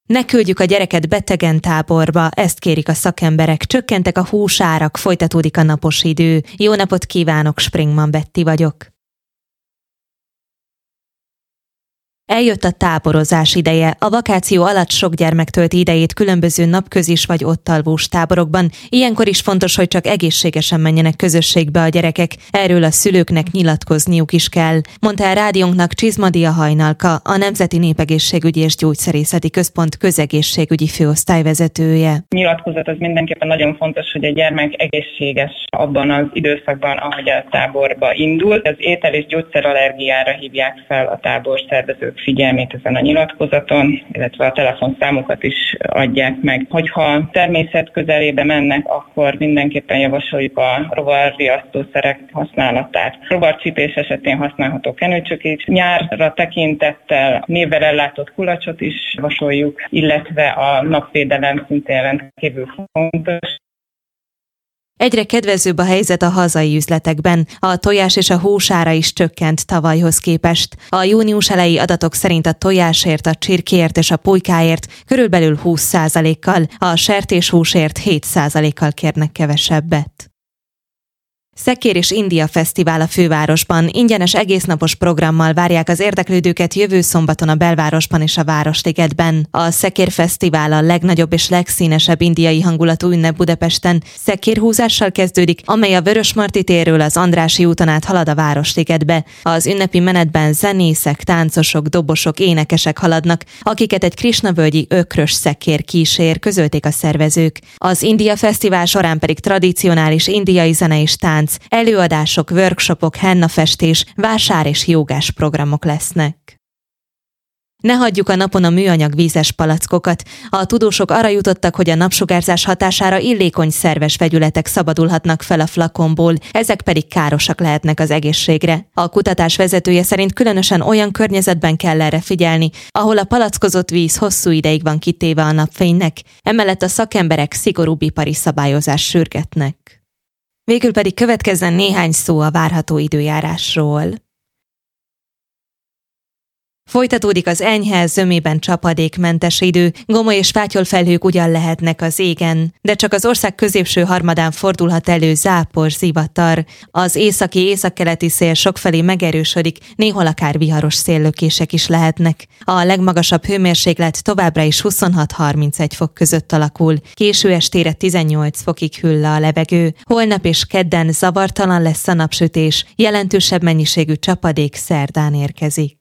Ne küldjük a gyereket betegen táborba, ezt kérik a szakemberek, csökkentek a húsárak, folytatódik a napos idő. Jó napot kívánok, Springman Betty vagyok. Eljött a táborozás ideje. A vakáció alatt sok gyermek tölti idejét különböző napközis vagy ott alvós táborokban. Ilyenkor is fontos, hogy csak egészségesen menjenek közösségbe a gyerekek. Erről a szülőknek nyilatkozniuk is kell, mondta el rádiónknak Csizmadia Hajnalka, a Nemzeti Népegészségügyi és Gyógyszerészeti Központ közegészségügyi főosztályvezetője. Nyilatkozat az mindenképpen nagyon fontos, hogy a gyermek egészséges abban az időszakban, ahogy a táborba indul. Az étel- és gyógyszerallergiára hívják fel a táborszervezők figyelmét ezen a nyilatkozaton, illetve a telefonszámokat is adják meg. Hogyha természet közelébe mennek, akkor mindenképpen javasoljuk a rovarriasztószerek használatát. Rovarcsípés esetén használható kenőcsökés. Nyárra tekintettel névvel ellátott kulacsot is javasoljuk, illetve a napvédelem szintén rendkívül fontos. Egyre kedvezőbb a helyzet a hazai üzletekben. A tojás és a húsára is csökkent tavalyhoz képest. A június eleji adatok szerint a tojásért, a csirkéért és a pulykáért körülbelül 20%-kal, a sertéshúsért 7%-kal kérnek kevesebbet. Szekér és India Fesztivál a fővárosban. Ingyenes egésznapos programmal várják az érdeklődőket jövő szombaton a belvárosban és a Városligetben. A Szekér Fesztivál a legnagyobb és legszínesebb indiai hangulatú ünnep Budapesten. Szekérhúzással kezdődik, amely a Vörösmarty térről az Andrássy úton át halad a Városligetbe. Az ünnepi menetben zenészek, táncosok, dobosok, énekesek haladnak, akiket egy krisnavölgyi ökrös szekér kísér, közölték a szervezők. Az India Fesztivál során pedig tradicionális indiai zene és tánc, előadások, workshopok, hennafestés, vásár és jógás programok lesznek. Ne hagyjuk a napon a műanyag vízes palackokat. A tudósok arra jutottak, hogy a napsugárzás hatására illékony szerves vegyületek szabadulhatnak fel a flakonból, ezek pedig károsak lehetnek az egészségre. A kutatás vezetője szerint különösen olyan környezetben kell erre figyelni, ahol a palackozott víz hosszú ideig van kitéve a napfénynek, emellett a szakemberek szigorúbb ipari szabályozást sürgetnek. Végül pedig következzen néhány szó a várható időjárásról. Folytatódik az enyhe, zömében csapadékmentes idő, gomoly és fátyolfelhők ugyan lehetnek az égen, de csak az ország középső harmadán fordulhat elő zápor, zivatar. Az északi-északkeleti szél sokfelé megerősödik, néhol akár viharos széllökések is lehetnek. A legmagasabb hőmérséklet továbbra is 26-31 fok között alakul, késő estére 18 fokig hűl le a levegő. Holnap és kedden zavartalan lesz a napsütés, jelentősebb mennyiségű csapadék szerdán érkezik.